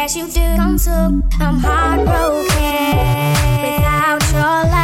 yes you do. Come took, I'm heartbroken without your love.